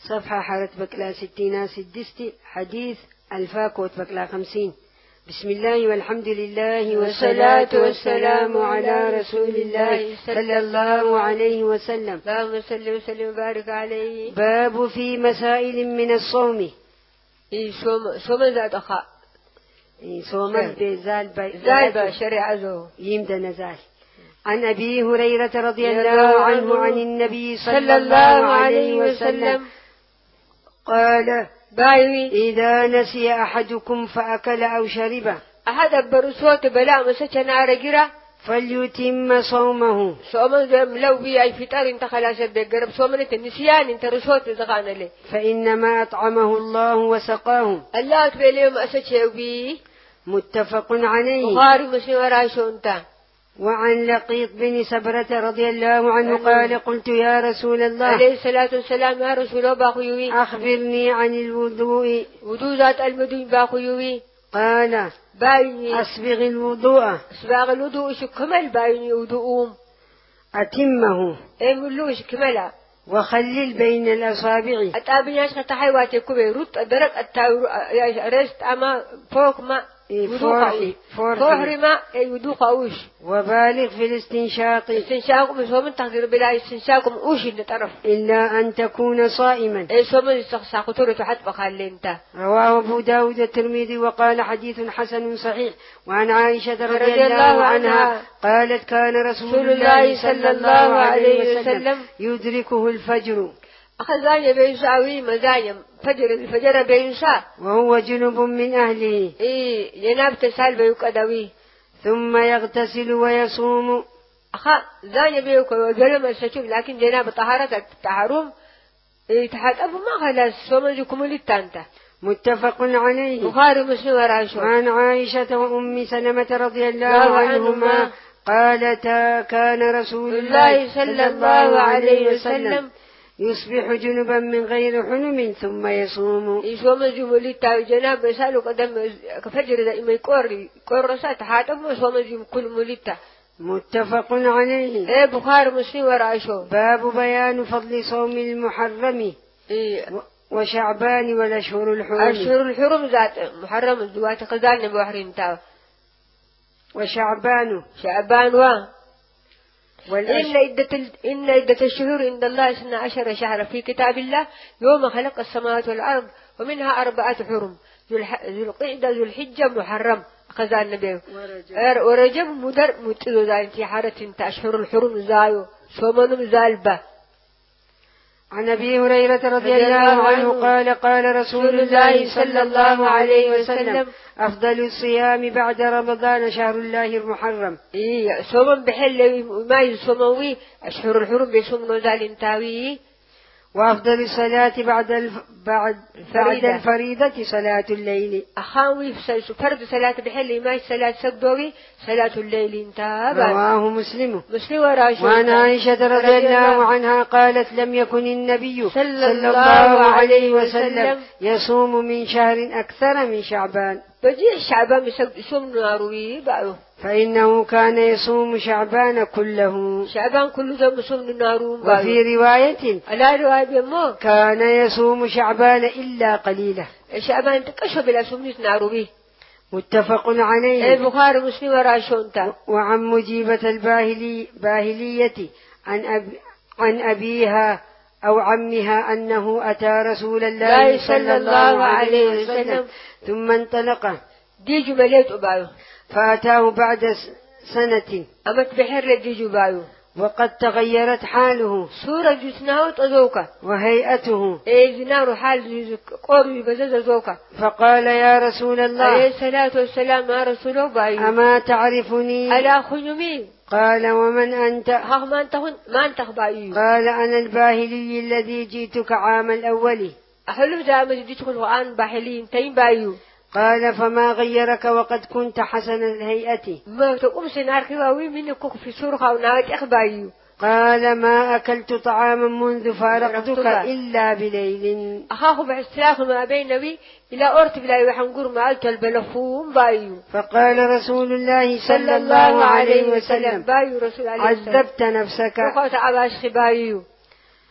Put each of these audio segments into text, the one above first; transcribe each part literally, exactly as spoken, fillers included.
صفحة حرت بكلا ستين سدستي حديث الفاكوت بكلا خمسين. بسم الله والحمد لله والصلاة والسلام على رسول الله صلى الله عليه وسلم. اللهم صل وسلم وبارك عليه. باب في مسائل من الصوم. إيه صوم صوم ذات أخاء. إيه صوم بزال بي زال بشرع زو يمد نزال. عن أبي هريرة رضي الله عنه عن النبي صلى الله عليه وسلم قال: بايوي إذا نسي أحدكم فأكل أو شرب أحد برسوت بلا مسكنا رجرة فليتم صومه. صوم زم لو بي أي فطر انت خلاص بقرب صومنا النسيان انت رسوت زغانا لي فإنما أطعمه الله وسقاه. الله تبليهم أسكوا بي. متفق عليه. بخاري مسلم وراشو انت. وعن لقيط بن سبرة رضي الله عنه قال: قلت يا رسول الله عليه الصلاة والسلام يا رسول الله باخيوي أخبرني عن الوضوء. وضوء ذات المدين باخيوي. قال: بايني أسبغ الوضوء. أسبغ الوضوء شكمل بايني وضوءهم أتمه إملوش كملا وخلل بين الأصابع. أتابناش كتحيوات كوبي روت أدرك التاور رست أما فوق ما فورحي فورحي ما يودوق أوش. وبالغ في الاستنشاق. استنشاق مسوم تقدر بلا استنشاق أوش اللي طرف إلا أن تكون صائما. إيه سوم استخساق تورة حتى بخلي أنت. رواه أبو داود الترمذي وقال حديث حسن صحيح. وعن عائشة رضي الله عنها قالت: كان رسول الله صلى الله عليه وسلم يدركه الفجر. أخذاني بينساوي مزايم فجر الفجر بينسا وهو جنب من أهله. إيه يناب تسال بيوك أدوي ثم يغتسل ويصوم. أخا زاني بيوك وجلم السكيب لكن جناب طهارة التحرم إيه تحت أبو ما خلاص سومجكم للتانتا. متفق عليه. بخاري مسلم وراشو. عن عائشة وأم سلمة رضي الله عنهما قالتا: كان رسول الله صلى الله عليه وسلم يصبح جنبا من غير حلم ثم يصوم. يصوم جملي تاو جناب بسالو قدم كفجر دائما يقوري قرصة حاتم وصوم جم كل مليتا. متفق عليه. إيه بخاري مسلم وراشو. باب بيان فضل صوم المحرم. إيه وشعبان والأشهر الحرم. أشهر الحرم ذات محرم الزوات قزان بحرين تاو. وشعبان شعبان وا والأش... إن عدة إن عدة الشهور عند الله اثنا عشر شهرا في كتاب الله يوم خلق السماوات والأرض ومنها أربعة حرم ذو القعدة ذو الحجة محرم خزان النبي ورجب, ورجب مدر متلو ذا في حارة أشهر الحرم زايو سومن زالبة. عن أبي هريرة رضي الله عنه قال: قال رسول الله صلى الله عليه وسلم: أفضل الصيام بعد رمضان شهر الله المحرم. إيه صوم بحل ما يصوموي أشهر الحرم بيصوموا ذال انتاوي. وأفضل الصلاة بعد الف... بعد بعد الفريضة صلاة الليل. أخاوي فرض صلاة بحل ما صلاة سبوي صلاة الليل انتهى. رواه مسلم. مسلم وراشد. وعن عائشة رضي الله عنها قالت: لم يكن النبي صلى الله عليه وسلم يصوم من شهر أكثر من شعبان. بجي شعبان يصوم ناروي بقى فإنه كان يصوم شعبان كله. شعبان كله ذا يصوم ناروي. وفي رواية على رواية مو كان يصوم شعبان إلا قليلا. شعبان تكشف بلا صوم ناروي. متفق عليه. البخاري مسلم وراشونتا. وعن مجيبة الباهلي باهلية عن أب عن أبيها أو عمها أنه أتى رسول الله صلى الله عليه وسلم ثم انطلق. دي جملات أبايو. فأتاه بعد سنة. أمت بحر دي جبايو. وقد تغيرت حاله. صورة جسناه تزوكا. وهيئته. إيه زنار حال قرب بزز زوكا. فقال: يا رسول الله عليه الصلاة والسلام يا رسول الله أما تعرفني؟ على خنمي. قال: ومن أنت؟ ها ما أنت ما أنت بايو. قال: أنا الباهلي الذي جئتك عام الأول. أحلف زعما جديد القرآن باهلين تين بايو. قال: فما غيرك وقد كنت حسن الهيئة؟ ما تقوم سنار كواوي منك في سورة وناوت أخبايو. قال: ما أكلت طعاما منذ فارقتك إلا بليل. أخاه بعسلاخ ما بينوي إلى أورت بلا يحنقر ما ألت البلفوم بايو. فقال رسول الله صلى الله عليه وسلم: بايو رسول الله عذبت نفسك. وقات عباش بايو.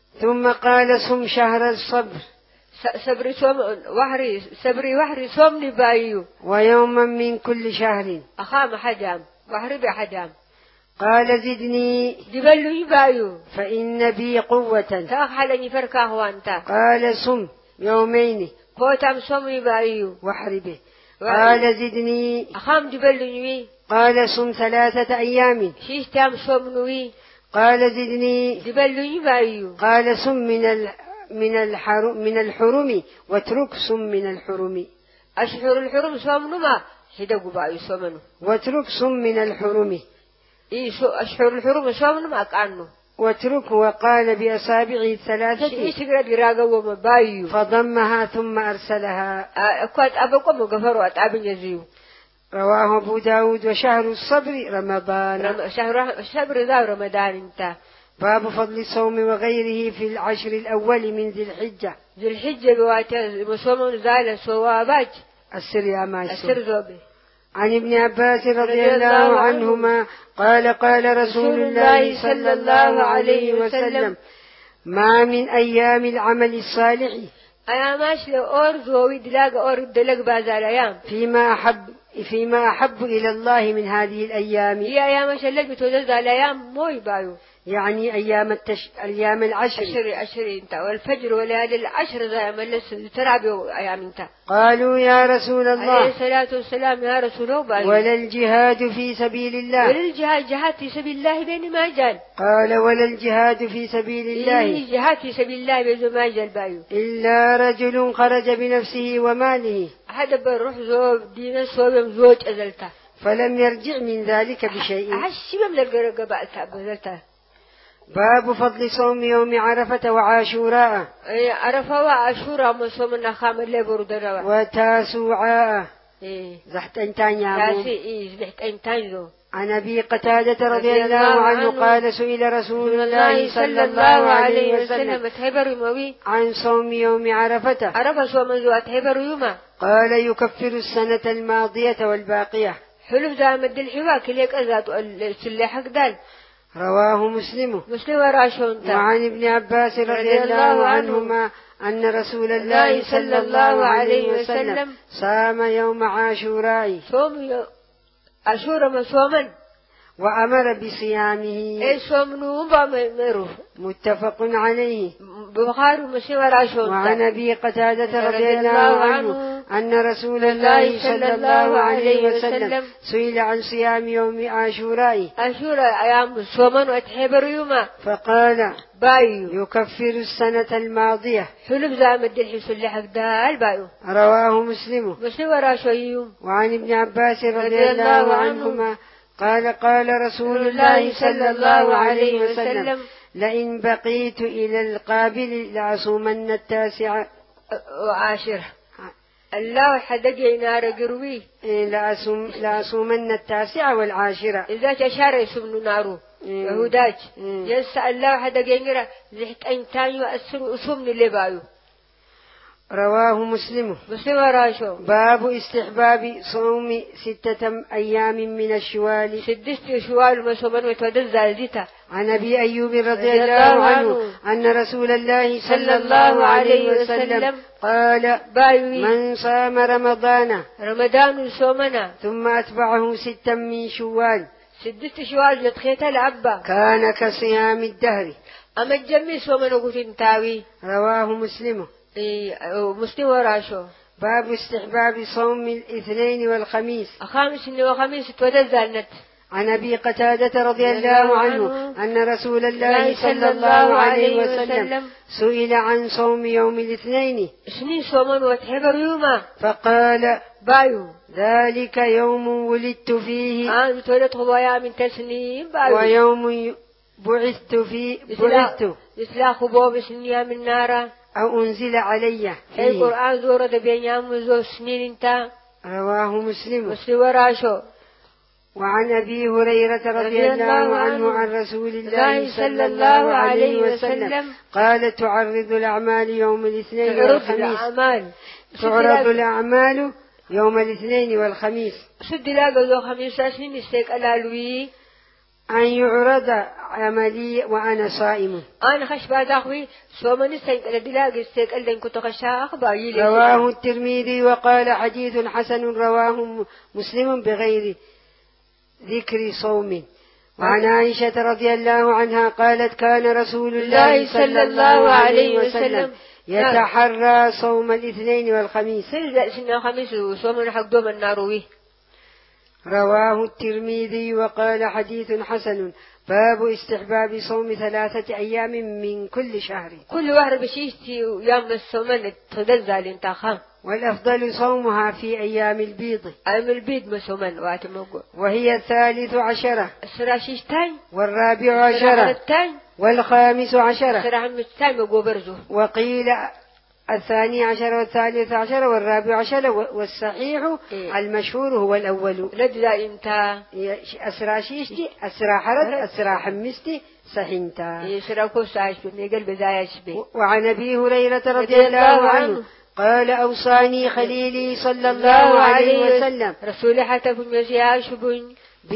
ثم قال صم شهر الصبر صبري صوم وحري صبري وحري صومني بايو ويوما من كل شهر أخام حجام وحري بحجام قال زدني دبلو يبايو فإن بي قوة تأخلني فركا هوانتا قال صم يومين كوتام صومني بايو وحري به قال زدني أخام دبلو يوي قال صم ثلاثة أيام شيش تام صومنوي قال زدني دبلو يبايو قال صم من ال من الحرم من الحرم واترك صم من الحرم أشهر الحرم صومنو ما هدقوا بايو صومنو واترك صم من الحرم إيه شو أشهر الحرم صومنو ما كأنه واترك وقال بأصابعه الثلاثة شيء شجرة دراجة وما بايو فضمها ثم أرسلها أكوات أبوكم وغفروا أتعبين يزيو رواه أبو داود وشهر الصبر رمضان رم... شهر الصبر ذا رمضان انت باب فضل الصوم وغيره في العشر الأول من ذي الحجة ذي الحجة بواتي مصوم زال صوابات السر يا ما السر ذوبي عن ابن عباس رضي الله عنهما قال قال رسول الله صلى الله عليه وسلم ما من أيام العمل الصالح أياماش لأور ذوي دلاغ أور دلاغ بازار أيام فيما أحب فيما أحب إلى الله من هذه الأيام هي أياماش اللي بتوزع الأيام موي بايو يعني أيام التش... أيام العشر أشري أشري أنت والفجر وليالي العشر زي ما لسه ترعبوا أيام أنت قالوا يا رسول الله عليه الصلاة والسلام يا رسول الله ولا الجهاد في سبيل الله ولا الجهاد جهاد في سبيل الله بين ما جال قال ولا الجهاد في سبيل الله إيه جهاد في سبيل الله بين ما جال بايو إلا رجل خرج بنفسه وماله هذا بروح زوج دين صوب زوج أزلته فلم يرجع من ذلك بشيء عشي من الجرجة بألته أزلته باب فضل صوم يوم عرفة وعاشوراء إيه عرفة وعاشوراء مصومنا خام اللي بردنا وتاسوعاء إيه زحت انتان يا تاسي إيه زحت انتان ذو عن أبي قتادة رضي الله عنه قال سئل رسول الله صلى الله عليه وسلم عن صوم يوم عرفة عرفة صوم ذو أتحبر يوما قال يكفر السنة الماضية والباقية حلف زامد الحواك ليك أزاد السلاحك دال رواه مسلم مسلم وراشون وعن ابن عباس رضي الله عنهما أن رسول الله صلى الله عليه وسلم صام يوم عاشوراء صوم عاشوراء مصوما وأمر بصيامه إيه صوم نوبا مروف متفق عليه بخاري ومسلم وراشون وعن أبي قتادة رضي الله عنه أن رسول الله صلى الله عليه وسلم سئل عن صيام يوم عاشوراء عاشوراء أيام صوما وأتحبر يوما فقال بايو يكفر السنة الماضية حلف زامد الحس اللي حق دال بايو رواه مسلم مسلم وراشون وعن ابن عباس رضي الله عنهما قال قال رسول الله صلى الله عليه وسلم لئن بقيت إلى القابل لأصومن التاسع وعاشرة الله حدقي نار قروي لأصوم لأصومن التاسع والعاشرة إذا تشار يسمن نارو يهوداج يسأل الله حدقي نرى زحت أين تاني وأسر أصومن اللي بايو رواه مسلم مسلم وراشو باب استحباب صوم ستة أيام من الشوال سدست شوال مسومن وتودز زيتا عن أبي أيوب رضي الله عنه أن رسول الله صلى الله عليه وسلم قال من صام رمضان رمضان صومنا ثم أتبعه ستا من شوال سدست شوال لتخيت العبا كان كصيام الدهر أما الجمي صومنا قلت تاوي رواه مسلم إيه مسلم وراشو باب استحباب صوم الاثنين والخميس خامس وخميس تودزلت عن أبي قتادة رضي الله عنه أن رسول الله صلى الله عليه وسلم سئل عن صوم يوم الاثنين سنين صوما وتحبر يوما فقال بايو ذلك يوم ولدت فيه آه تولدت خبايا من تسنين بايو ويوم بعثت فيه بعثت إسلا خبوب سنيا من نارا أو أنزل علي فيه القرآن زورة بينام زور سنين انت رواه مسلم مسلم وراشو وعن أبي هريرة رضي الله عنه عن رسول الله صلى الله عليه وسلم قال تعرض الأعمال يوم الاثنين والخميس تعرض الأعمال يوم الاثنين والخميس سد لا قلو خميس سنين استيق الالوي أن يعرض عملي وأنا صائم. أنا خش بعد أخوي صومني سيد الدلاج استيق اللي كنت خشها أخبار يلي. رواه الترمذي وقال حديث حسن، رواه مسلم بغير ذكر صوم. وعن عائشة رضي الله عنها قالت كان رسول الله صلى الله عليه وسلم يتحرى صوم الاثنين والخميس. سنة خميس وصوم حق دوم الناروي. رواه الترمذي وقال حديث حسن. باب استحباب صوم ثلاثة أيام من كل شهر. كل واحد بشيشتي يوم الصوم تدل الانتخام. والأفضل صومها في أيام البيض. أيام البيض مسومن واتموجو. وهي الثالث عشرة. السراشيشتين. والرابع عشرة. والخامس عشرة. السراشيشتين وجوبرزو. وقيل الثاني عشر والثالث عشر والرابع عشر، والصحيح إيه؟ المشهور هو الأول. لدى انت أسرى شيشتي أسرى حرد أسرى حمستي صحينتا يسرى كوساش بميقل بدايش بي. وعن أبي هريرة رضي الله عنه قال أوصاني خليلي صلى الله عليه وسلم رسول حتى في المسيح شبون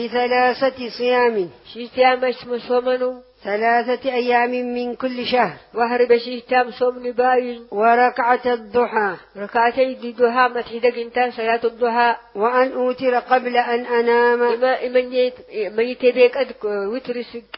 بثلاثة صيام. شيشتي مش مسومنو ثلاثة أيام من كل شهر. وهرب شيشتام صوم نباين. وركعة الضحى. ركعتي الضحى متحدق انت صلاة الضحى. وأن أوتر قبل أن أنام. إما إما يت ما يتبيك أدك وتر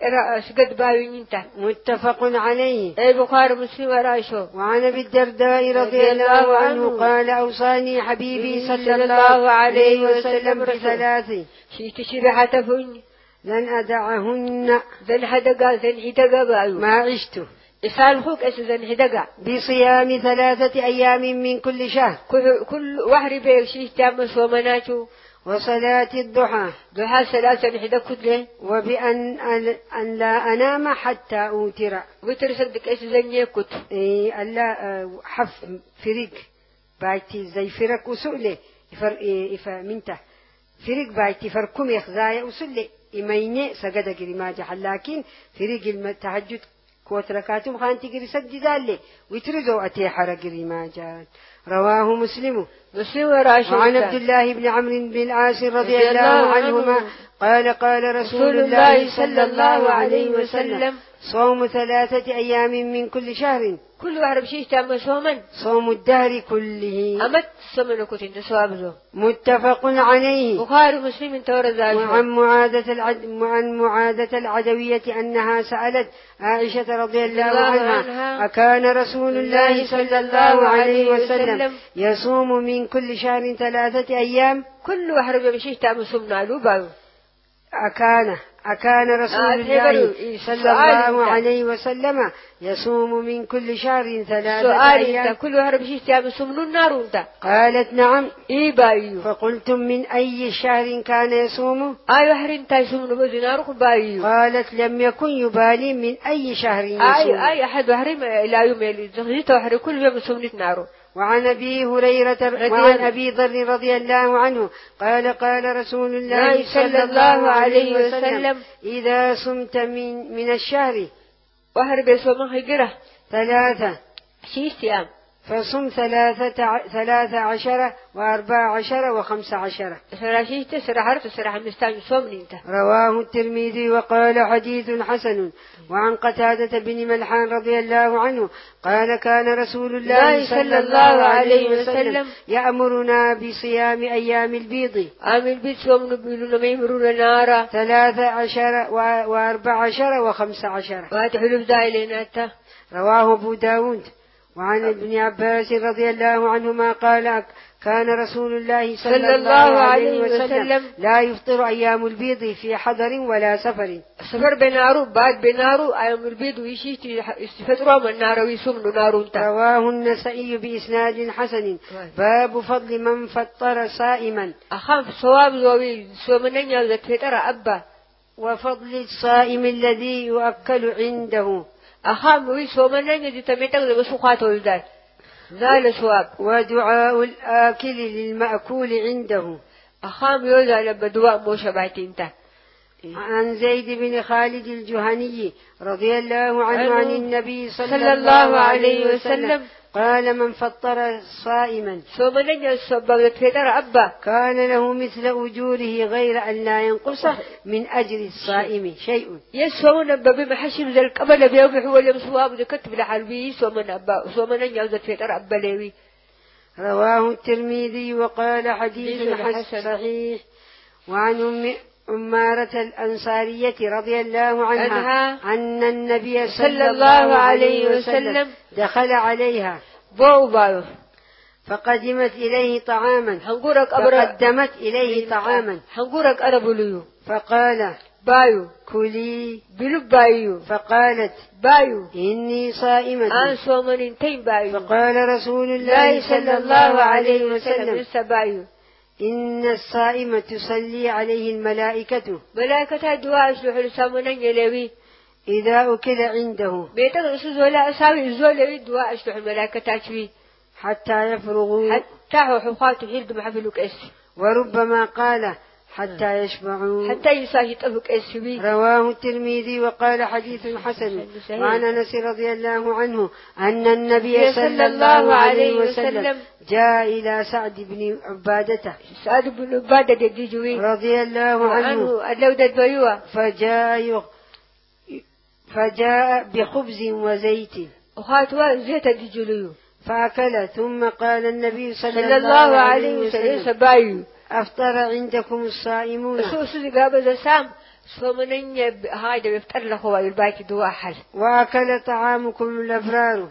سجد باين انت. متفق عليه. أي بخاري مسلم ورايشو. وعن أبي الدرداء رضي الله عنه قال أوصاني حبيبي صلى الله عليه وسلم بثلاث. شيشتي شرحة فن. لن أدعهن. ذن حدقا ذن حدقا بايو. ما عشت. إسال خوك أس ذن حدقا. بصيام ثلاثة أيام من كل شهر. كل كل واحد بيشيش تامس ومناتو. وصلاة الضحى. ضحى ثلاثة حدق كله. وبأن أن لا أنام حتى أوتر. وتر صدق أس ذن يكت. إيه ألا حف فريق بايتي زي فرق وسؤلة يفر إفا منته فريق بايتي فركم يخزايا وسؤلة إميني سجد جريما جحل، لكن فريق التهجد كوت ركعتهم خانتي جري سجد ذلك ويترزوا أتي حرق جريما جال. رواه مسلم. مسلم وراشد. وعن عبد الله بن عمرو بن العاص رضي الله عنهما قال قال رسول الله صلى الله عليه وسلم صوم ثلاثة أيام من كل شهر. كل واحد بشيء تام صوما. صوم الدهر كله. أمت صومنا كنت انت صوابه. متفق عليه. بخاري مسلم تورد. وعن معاذة العد وعن معاذة العدوية أنها سألت عائشة رضي الله عنها, عنها أكان رسول الله صلى الله عليه وسلم يصوم من كل شهر ثلاثة أيام. كل واحد بشيء تام صومنا له باو. أكان أكان رسول الله صلى الله عليه وسلم يصوم من كل شهر ثلاثة أيام. كل واحد بشيء تام صومنا النار انت. قالت نعم. إيه بايو. فقلتم من أي شهر كان يصوم؟ أي شهر انت يصومنا بزنار بايو. قالت لم يكن يبالي من أي شهر يصوم. أي أي أحد شهر لا يوم يلي شهر كل يوم يصومنا نارو. وعن أبي هريرة وعن أبي ذر رضي الله عنه قال قال رسول الله صلى الله عليه وسلم إذا صمت من من الشهر وهرب يصوم هجرة ثلاثة شيء صيام فصم ثلاثة ثلاثة عشر وأربع عشر وخمس عشر. سراشي تسرع حرف تسرع مستعد صوم انت. رواه الترمذي وقال حديث حسن. وعن قتادة بن ملحان رضي الله عنه قال كان رسول الله صلى الله عليه وسلم يأمرنا بصيام أيام البيض. أيام البيض صوم نبيلون ما يمرون نارا. ثلاثة عشر وأربع عشر وخمس عشر. واتحلف دائلين رواه أبو داود. وعن ابن عباس رضي الله عنهما قال كان رسول الله صلى الله عليه وسلم لا يفطر أيام البيض في حضر ولا سفر. سفر بنارو بعد بنارو أيام البيض ويشيت يستفطروا من نار ويسمن نارو. رواه النسائي بإسناد حسن. باب فضل من فطر صائما. أخاف صواب زوي سومنين يلزك فطر أبا. وفضل الصائم الذي يؤكل عنده. أخام ويسو من نجد تميتك لبسوخات ولدان ذال سواب. ودعاء الآكل للمأكول عنده. أخام يوزع لبدواء موشى باعتينتا. عن زيد بن خالد الجهني رضي الله عنه عن النبي صلى الله عليه وسلم قال من فطر صائما صومنا يصبب تفطر أبا كان له مثل أجوره غير أن لا ينقص من أجر الصائم شيء. يسومنا ببي محشم ذا القبل بيوم هو اللي مسواب ذكت بالحلبي صومنا أبا صومنا يوزد تفطر أبا ليوي. رواه الترمذي وقال حديث حسن صحيح. وعن أم عمارة الأنصارية رضي الله عنها أن النبي صلى الله عليه وسلم دخل عليها بوبايو فقدمت إليه طعاما فقدمت إليه طعاما حنقولك أنا بليو فقال بايو كلي بلو بايو فقالت بايو إني صائمة أنا صومن تين بايو فقال رسول الله صلى الله عليه وسلم بايو إن الصائم تصلي عليه الملائكة ملائكة دعاء يصلح لسامنا يلوي إذا أكل عنده بيتك رسول ولا أساوي الزول دعاء يصلح الملائكة تشوي حتى يفرغوا حتى حفاة حلد محفلك إس وربما قال حتى يشبعوا حتى يساجد أبوك إسوي. رواه الترمذي وققال حديث حسن. وعن أنس رضي الله عنه أن النبي صلى الله عليه وسلم جاء إلى سعد بن عبادة سعد بن عبادة الدجوي رضي الله عنه فجاء يغ... فجاء بخبز وزيت وخاتوا زيت الدجوليو فأكل ثم قال النبي صلى, صلى الله عليه وسلم أفطر عندكم الصائمون وأكل طعامكم الأبرار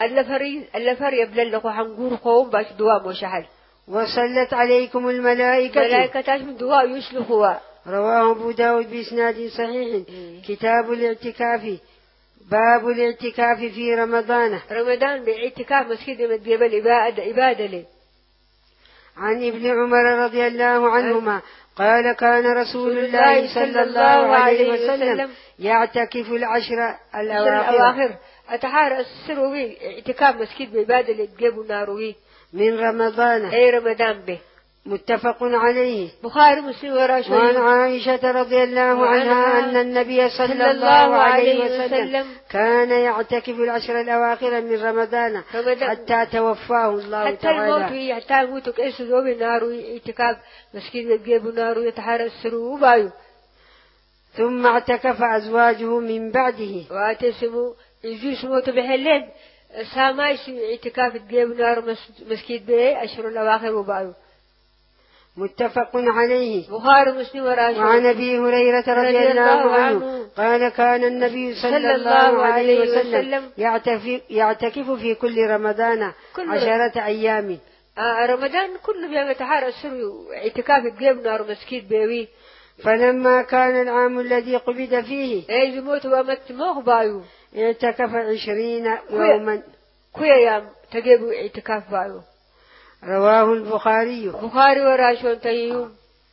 وصلت عليكم الملائكة رواه أبو داود بإسناد صحيح. كتاب الاعتكاف باب الاعتكاف في رمضان رمضان باعتكاف مسجد مديبل إبادة لي. عن ابن عمر رضي الله عنهما قال كان رسول الله صلى الله عليه وسلم يعتكف العشر الأواخر أتحار السروي اعتكاف مسجد بإبادة اللي تجيبوا ناروي من رمضان أي رمضان به متفق عليه. بخاري مسلم وراشد. وعن عائشة رضي الله عنها أن النبي صلى الله عليه وسلم كان يعتكف العشر الأواخر من رمضان حتى توفاه الله حتى تعالى. حتى الموت حتى الموت كيس ذوب النار اعتكاف مسكين يجيب نار يتحرى السرو بايو. ثم اعتكف أزواجه من بعده. واتسمو يجوس موت بحلين سامايش اعتكاف يجيب نار مسكين بيه عشر الأواخر وبايو. متفق عليه. بخاري مسلم وراشد. وعن أبي هريرة رضي الله عنه قال كان النبي صلى الله عليه وسلم يعتكف في كل رمضان عشرة أيام. آه رمضان كله بيوم تحار السر اعتكاف الجيب نار مسكين بيوي. فلما كان العام الذي قبض فيه اي زموت ومت موخ بايو اعتكف عشرين يوما كويا يام تجيبوا اعتكاف بايو. رواه البخاري. بخاري وراشون تيم.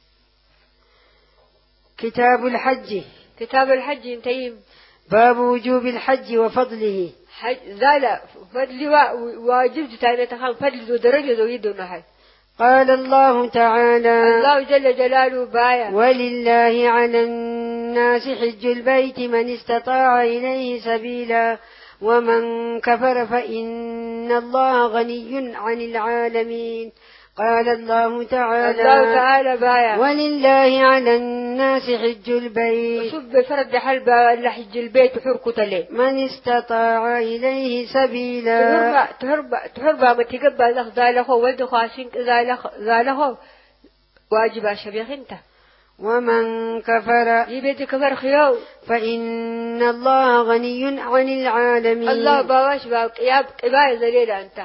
كتاب الحج كتاب الحج تيم. باب وجوب الحج وفضله. حج ذا فضل واجب تاني تخان فضل ودرجة ويدنا حج. قال الله تعالى الله جل جلاله بايا ولله على الناس حج البيت من استطاع إليه سبيلا ومن كفر فإن الله غني عن العالمين. قال الله تعالى, الله تعالى بايا ولله على الناس حج البيت وشب فرد حلبا إلا حج البيت وحركة ليه من استطاع إليه سبيلا. تهربا تهربا تهربا ما تقبل لخ ذالخو ولد خاسين ذالخو واجب شبيخ انت. ومن كفر يبيت كفر خيو فإن الله غني عن العالمين. الله باواش باقياب قبائل ذليلة انت.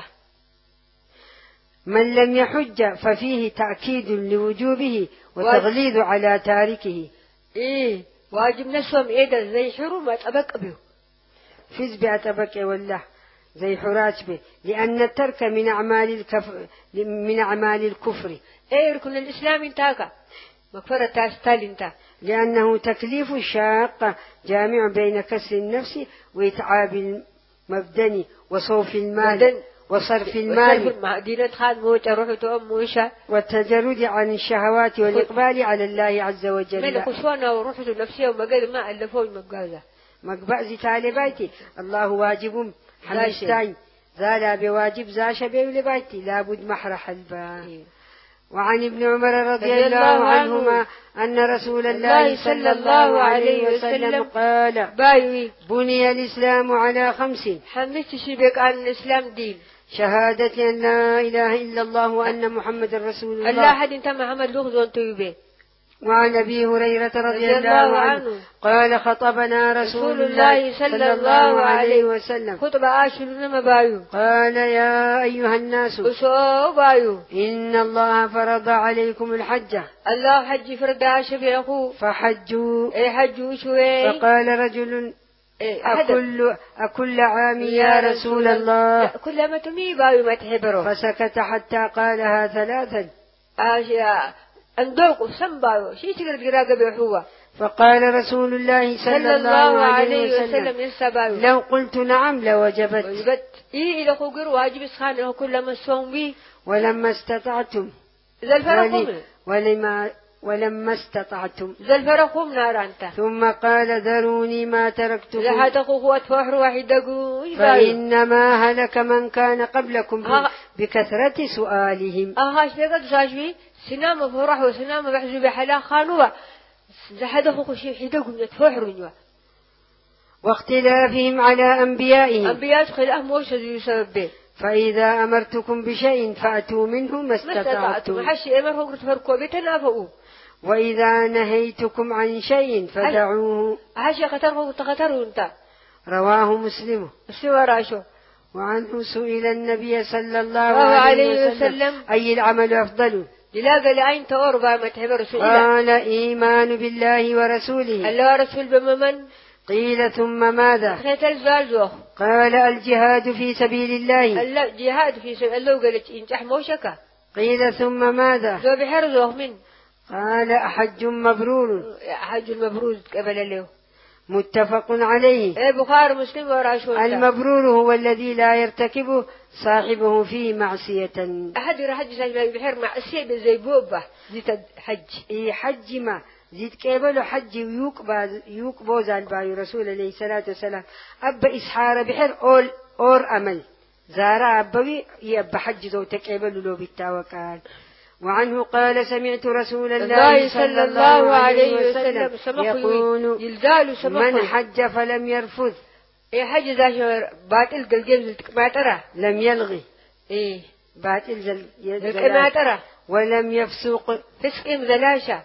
من لم يحج ففيه تأكيد لوجوبه وتغليظ على تاركه. إيه واجب نسوم إيدا زي حرمة أبك به فز بأتبك والله زي حراج به لأن الترك من أعمال الكفر من أعمال الكفر. إيه ركن الإسلام انتاكا مكفرة تاستال انتا لأنه تكليف شاق جامع بين كسر النفس وإتعاب المبدن وصوف المال وصرف المال والتجرد عن الشهوات والإقبال على الله عز وجل. من خشوانا وروحه نفسية ومقال ما ألفوه مقازة مقبأ زي طالباتي الله واجب حمشتين زالا بواجب زاش بيولباتي لابد محرح البا. وعن ابن عمر رضي الله عنهما أن رسول الله صلى الله عليه وسلم قال بايوي بني الإسلام على خمس حمست شبك عن الإسلام دين شهادة أن لا إله إلا الله وأن محمد رسول الله الله حد انت محمد لغز وانتو يبين. وعن أبي هريرة رضي الله عنه قال خطبنا رسول الله صلى الله عليه وسلم خطب آشر نما بايو قال يا أيها الناس وسو بايو إن الله فرض عليكم الحج الله حج فرد آشر يخو فحجوا اي حجوا شوي. فقال رجل أكل, أكل عام يا رسول الله كل ما تمي بايو ما تحبره. فسكت حتى قالها ثلاثا آشياء أندوق سنبايو شي تقدر قراقة بيحوة. فقال رسول الله صلى الله عليه وسلم يسبايو لو قلت نعم لوجبت وجبت إيه إلى خوغر واجب إسخان له كل ما سوم بي ولما استطعتم ذا الفرق ولما ولما استطعتم ذا الفرق نار أنت. ثم قال ذروني ما تركتكم لا تخوخ واتفحر واحد فإنما هلك من كان قبلكم بكثرة سؤالهم. أهاش لقد ساجبي سنام فرح وسنام بحزو بحلا خانوا زحد خوخ شيء حدقهم يتفحروا واختلافهم على أنبيائهم أنبياء خلاف موش يسبب به. فإذا أمرتكم بشيء فأتوا منه ما استطعتم حشي أمرهم تفرقوا بتنافقوا. وإذا نهيتكم عن شيء فدعوه حشي قتره تقتروا انت. رواه مسلم. سواراشو. وعنه سئل النبي صلى الله عليه وسلم أي العمل أفضل للاقى لأين توربا ما تحبر سئل قال إيمان بالله ورسوله الله رسول بممن قيل ثم ماذا قال الجهاد في سبيل الله الجهاد في سبيل الله قالت إنجح موشكا قيل ثم ماذا ذو بحرزه من قال حج مبرور حج المبرور قبل له متفق عليه. ايه بخاري مسلم وراشون. المبرور هو الذي لا يرتكبه صاحبه فيه معصية. أحد يرحج ساجب بحر معصية زي بوبة زيت حج. إيه حج ما زيت كيبلو حج ويوقبا يوقبو زال باي رسول عليه الصلاة والسلام أب إسحار بحر أول أور أمل زارا أبوي يأب حج ذو تكيبلو لو بالتاوكان. وعنه قال سمعت رسول الله صلى الله عليه وسلم يقول من حج فلم يرفث إيه حج ذا باطل قلقل ما ترى لم يلغي إيه باطل زل ما ترى ولم يفسق فسق مذلاشة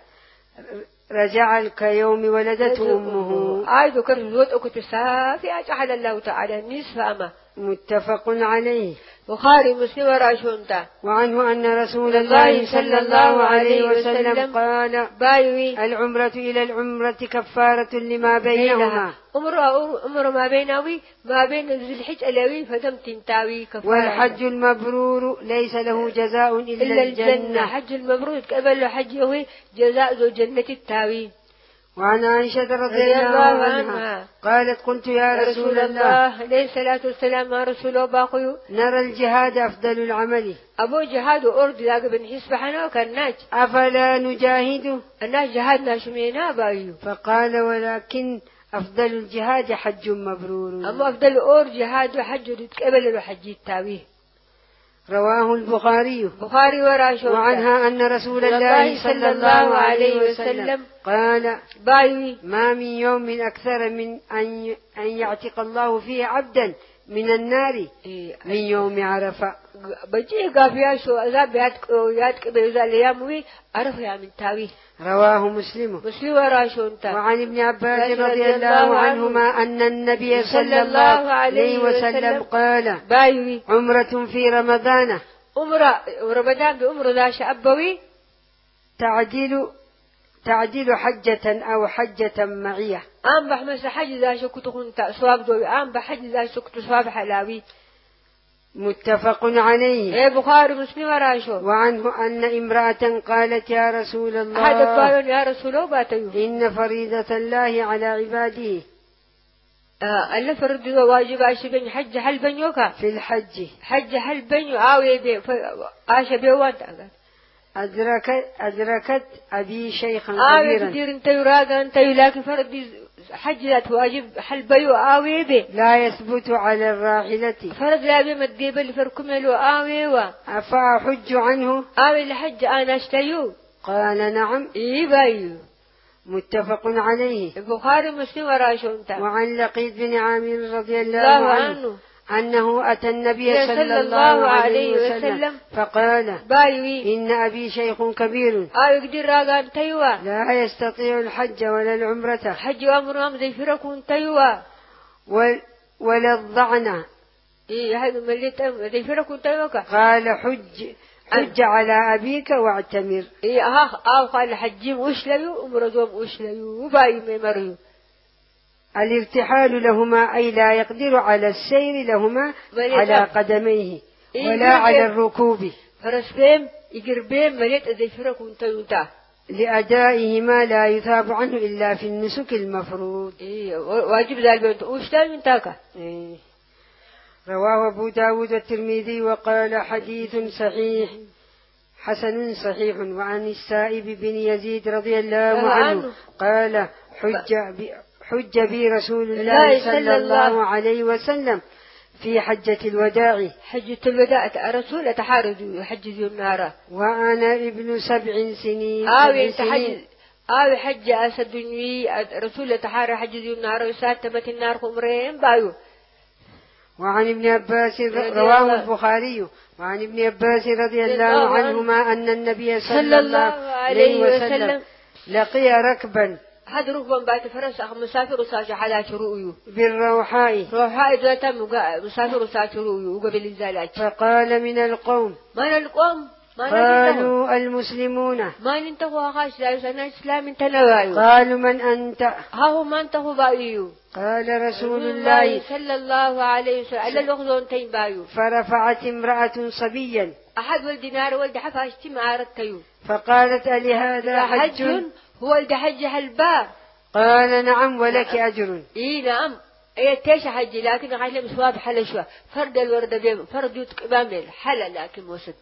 رجع كيوم ولدته أمه عايد كرزوت أكت سافي أجعل الله تعالى نصف أما. متفق عليه. بخاري مسلم وراشونتا. وعنه أن رسول الله صلى الله عليه وسلم قال بايوي العمرة إلى العمرة كفارة لما بينهما. عمره عمره ما بيناوي ما بين ذي الحج الأوي فدم تنتاوي كفارة. والحج المبرور ليس له جزاء إلا, إلا الجنة. الجنة. حج المبرور قبل حجه جزاء ذو جنة التاوي. وعن عائشة رضي الله عنها قالت قلت يا رسول الله عليه الصلاة والسلام يا رسول الله نرى الجهاد أفضل العمل أبو جهاد أرد لاقى بن حسب حنا وكالناج أفلا نجاهده الناس جهادنا شمينا بايو. فقال ولكن أفضل الجهاد حج مبرور. أما أفضل أور جهاد وحج تقبل وحج التاويه. رواه البخاري. بخاري وراشون. وعنها أن رسول الله صلى الله عليه وسلم قال بايوي ما من يوم أكثر من أن أن يعتق الله فيه عبدا من النار من يوم عرفة. بجي قافيا شو عذاب يات يات بيزال ياموي عرفة يا من تاوي. رواه مسلم. مسلم وراشون. وعن ابن عباس رضي الله عنهما أن النبي صلى الله عليه وسلم قال بايوي عمرة في رمضان عمرة رمضان بأمر لا شعبوي تعديل تعديل حجة أو حجة معية. أم بحمس حج ذا شكت كنت صواب دوي أم بحج ذا شكت صواب حلاوي. متفق عليه. إيه بخاري مسلم وراشو. وعنه أن امرأة قالت يا رسول الله هذا بايون يا رسول الله باتيو إن فريضة الله على عباده آه ألا فرد واجب عشبين حج هل بنيوكا في الحج حج هل بنيو آوي بي عاش بيوان أدركت أدركت أبي شيخا كبيرا كبيرا آوي كثير انت يراغا انت يلاكي فرد حج ذات واجب حل بيو آوي به لا يثبت على الراحلة فرض لا بي مدقيب اللي فركم له آوي و أفأحج عنه آوي لحج أنا اشتيو قال نعم إيه بايو متفق عليه. البخاري مسلم وراشون تا وعن لقيط بن عامر رضي الله الله عنه عنه أنه أتى النبي صلى الله عليه وسلم فقال بايوي إن أبي شيخ كبير آوي قدر راقان تيوا لا يستطيع الحج ولا العمرة حج أمرهم زي فركون تيوا ولا الضعنة. إيه هذا مليت زي فركون تيوا قال حج حج على أبيك واعتمر. إيه ها آه قال حجيم وشليو أمرهم وشليو وبايو ميمريو الارتحال لهما أي لا يقدر على السير لهما على قدميه إيه ولا على الركوب فرس بهم يقربهم مليت زي فركون تيوا لأدائهما لا يثاب عنه إلا في النسك المفروض. إيه واجب ذلك وشليو انتاكا. إيه. رواه أبو داود والترمذي وقال حديث صحيح حسن صحيح. وعن السائب بن يزيد رضي الله عنه قال حج بي, حج بي رسول الله صلى الله عليه وسلم في حجة الوداع. حجة الوداع رسول أتحارد يحجز النار وأنا ابن سبع سنين آوي تحجز آوي حج أسد رسول أتحارد حجز النار وساتمت النار خمرين بايو. وعن ابن عباس رواه البخاري. وعن ابن عباس رضي الله عنهما أن النبي صلى الله عليه وسلم لقي ركبا هذا ركبا بعد فرس أخ مسافر وساج على شرويه بالروحاء روحاء ذات مسافر وساج شرويه وقبل الزلاج. فقال من القوم من القوم قالوا المسلمون ما ننتهوا خاش لا يسنا إسلام تنوايو. قالوا من أنت هاو ما انتهوا بايو. قال رسول الله صلى الله عليه وسلم على الأخذون تين بايو. فرفعت امرأة صبيا أحد والدينار والد حفاشتي معارتيو فقالت ألهذا حج هو الد حج هالباب. قال نعم ولك أجر. إيه نعم إيه تيش حج لكن غير مسواب حل شوى فرد الورد بيم فرد يتك بامل حل لكن وسط.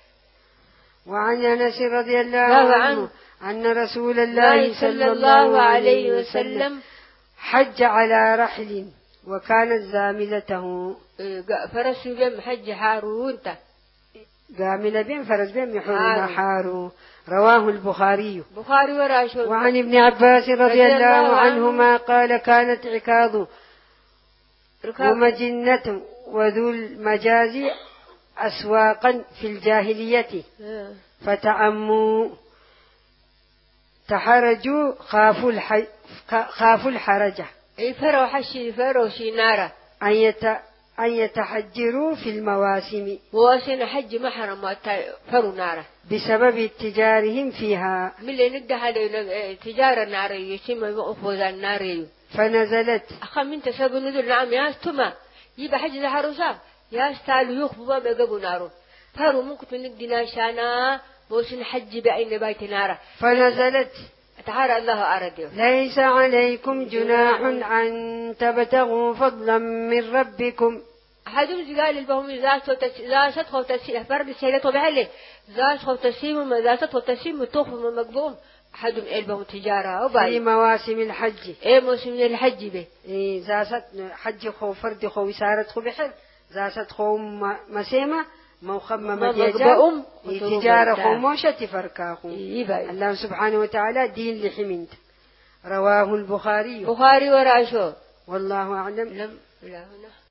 وعن أنس رضي الله عنه أن رسول الله صلى الله عليه وسلم حج على رحل وكانت زاملته فرس بهم حج حارو انت زاملة بهم فرس بهم يحرم حارو. رواه البخاري. بخاري وراشون. وعن ابن عباس رضي الله عنهما قال كانت عكاظ ومجنة وذو المجاز أسواقا في الجاهلية فتعموا تحرجوا خافوا الحي خافوا الحرجة. أي فرو حشي فرو شينارة أن يت أن يتحجروا في المواسم مواسم حج محرم فرو نارة بسبب اتجارهم فيها. من اللي نقدر هذا تجارة نارة يسمى مأخوذ النارة. فنزلت أخمن تسبب نزل نعم يا استما يبقى حج الحروسة يا استالو يخبوا ما بيجابوا نارو فرو ممكن نقدر نشانا موسم حج بعين بيت نارة. فنزلت تعالى الله أرده ليس عليكم جناح أن تبتغوا فضلا من ربكم. أحدهم قال البهم إذا إذا سدخل تسيم فرد سيلته بعله إذا سدخل تسيم ما إذا سدخل تسيم توخ من مقبوم. أحدهم البهم تجارة في مواسم الحج. إيه موسم الحج به. إيه إذا سد حج خو فرد خو وسارة خو بحر إذا سد خو مسيمة مخممة تجارة تجارة خو موشة تفركا خو. الله سبحانه وتعالى دين لحمنت. رواه البخاري. بخاري وراشو. والله أعلم. لم لا هنا.